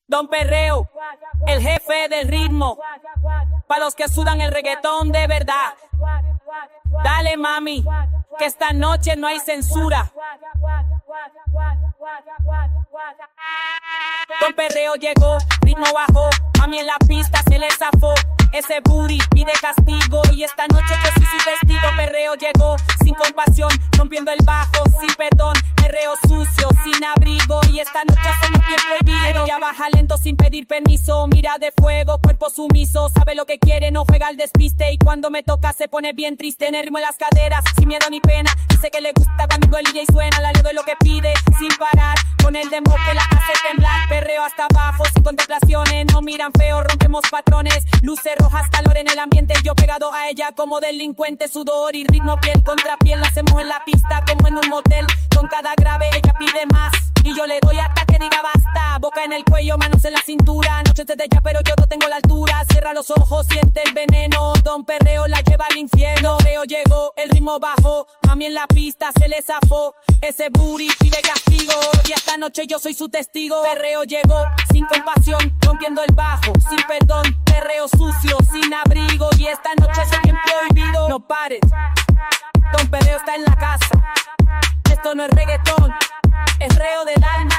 Don Perreo, el jefe del ritmo, para los que sudan el reggaetón de verdad. Dale mami, que esta noche no hay censura. Don Perreo llegó, ritmo bajó, mami en la pista se le zafó. Ese booty pide castigo y esta noche yo soy su testigo. Perreo llegó sin compasión, rompiendo el bajo sin perdón. Perreo sucio, sin abrigo y esta noche hacemos bien prohibido. Ya baja lento sin pedir permiso, mira de fuego, cuerpo sumiso. Sabe lo que quiere, no juega al despiste y cuando me toca se pone bien triste. En el ritmo de las caderas, sin miedo ni pena. Dice que le gusta cuando el DJ suena, le doy lo que pide sin parar. Con el demo que la hace temblar. Perreo hasta abajo sin contemplaciones, no miran feo, rompemos patrones. Luces rojas, calor en el ambiente, yo pegado a ella como delincuente. Sudor y ritmo piel contra piel, lo hacemos en la pista como en un motel. Con cada grave ella pide más y yo le doy hasta que diga basta. Boca en el cuello, manos en la cintura, noches desde ella pero yo no tengo la altura. Cierra los ojos, siente el veneno, Don Perreo la lleva al infierno. Perreo llegó, el ritmo bajó, mami en la pista se le zafó. Ese booty pide castigo y esta noche yo soy su testigo. Perreo llegó sin compasión, rompiendo el bajo sin perdón. Perreo sucio, sin abrigo y esta noche es bien prohibido. No pares, Don Perreo está en la casa. Esto no es reggaetón, es reo del alma.